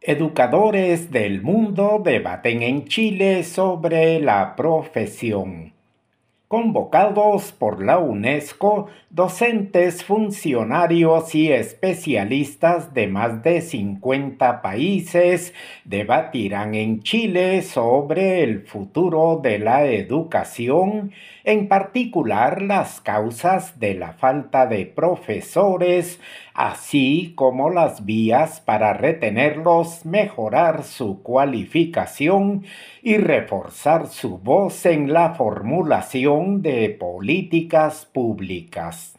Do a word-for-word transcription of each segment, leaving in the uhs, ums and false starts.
Educadores del mundo debaten en Chile sobre la profesión. Convocados por la UNESCO, docentes, funcionarios y especialistas de más de cincuenta países debatirán en Chile sobre el futuro de la educación, en particular las causas de la falta de profesores, así como las vías para retenerlos, mejorar su cualificación y reforzar su voz en la formulación de políticas públicas.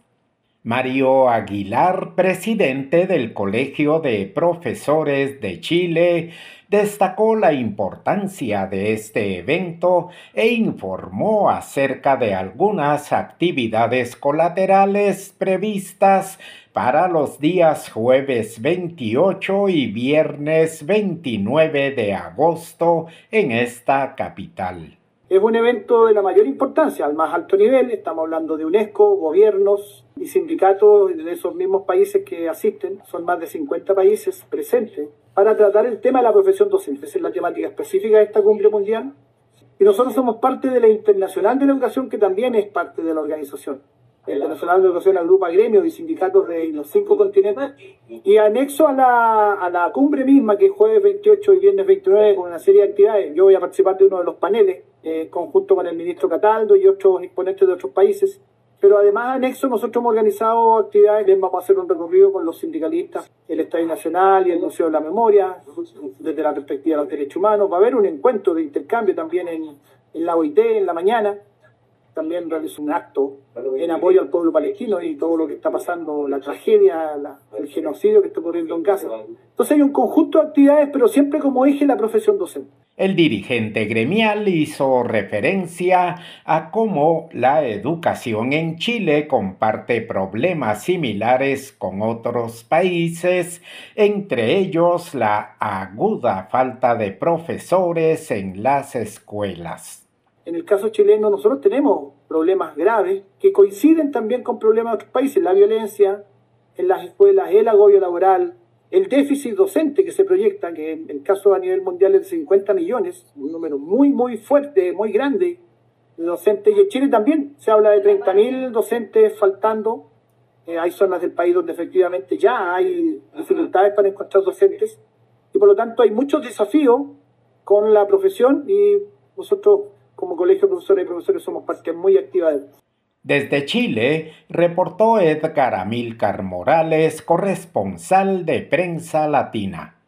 Mario Aguilar, presidente del Colegio de Profesores de Chile, destacó la importancia de este evento e informó acerca de algunas actividades colaterales previstas para los días jueves veintiocho y viernes veintinueve de agosto en esta capital. Es un evento de la mayor importancia, al más alto nivel. Estamos hablando de UNESCO, gobiernos y sindicatos de esos mismos países que asisten. Son más de cincuenta países presentes para tratar el tema de la profesión docente. Esa es la temática específica de esta cumbre mundial. Y nosotros somos parte de la Internacional de la Educación, que también es parte de la organización. La Internacional de la Educación agrupa gremios y sindicatos de los cinco continentes. Y anexo a la, a la cumbre misma, que es jueves veintiocho y viernes veintinueve, con una serie de actividades, yo voy a participar de uno de los paneles, eh, conjunto con el ministro Cataldo y otros exponentes de otros países. Pero además, anexo, nosotros hemos organizado actividades. Vamos a hacer un recorrido con los sindicalistas, el Estadio Nacional y el Museo de la Memoria, desde la perspectiva de los derechos humanos. Va a haber un encuentro de intercambio también en, en la O I T en la mañana. También realizó un acto en apoyo al pueblo palestino y todo lo que está pasando, la tragedia, la, el genocidio que está ocurriendo en Gaza. Entonces hay un conjunto de actividades, pero siempre como eje la profesión docente. El dirigente gremial hizo referencia a cómo la educación en Chile comparte problemas similares con otros países, entre ellos la aguda falta de profesores en las escuelas. En el caso chileno nosotros tenemos problemas graves que coinciden también con problemas de otros países: la violencia en las escuelas, el agobio laboral, el déficit docente que se proyecta, que en el caso a nivel mundial es de cincuenta millones, un número muy muy fuerte, muy grande de docentes, y en Chile también se habla de treinta mil docentes faltando. Eh, hay zonas del país donde efectivamente ya hay dificultades para encontrar docentes, y por lo tanto hay muchos desafíos con la profesión, y nosotros como Colegio de Profesores y Profesores somos parte muy activa de eso. Desde Chile, reportó Edgar Amílcar Morales, corresponsal de Prensa Latina.